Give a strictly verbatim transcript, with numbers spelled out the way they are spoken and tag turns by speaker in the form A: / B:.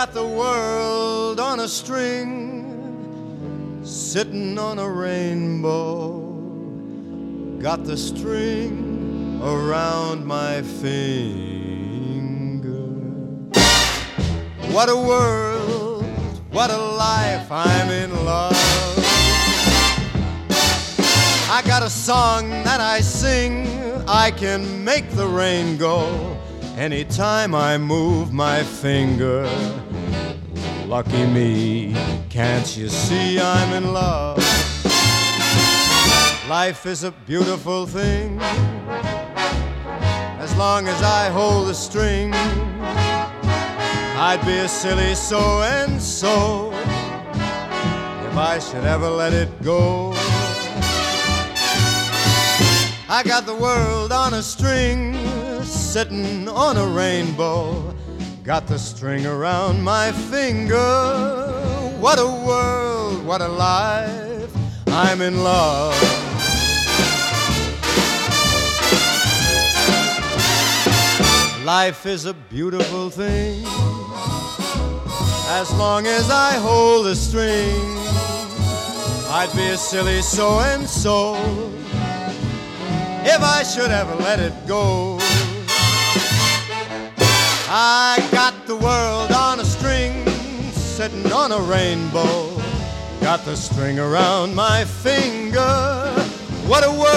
A: got the world on a string, sitting on a rainbow. Got the string around my finger. What a world, what a life, I'm in love. I got a song that I sing, I can make the rain go anytime I move my finger. Lucky me, can't you see I'm in love? Life is a beautiful thing, as long as I hold the string. I'd be a silly so-and-so if I should ever let it go. I got the world on a string, sitting on a rainbow. Got the string around my finger. What a world, what a life, I'm in love. Life is a beautiful thing, as long as I hold the string. I'd be a silly so-and-so if I should ever let it go. I got the world on a string, sitting on a rainbow. Got the string around my finger. What a world.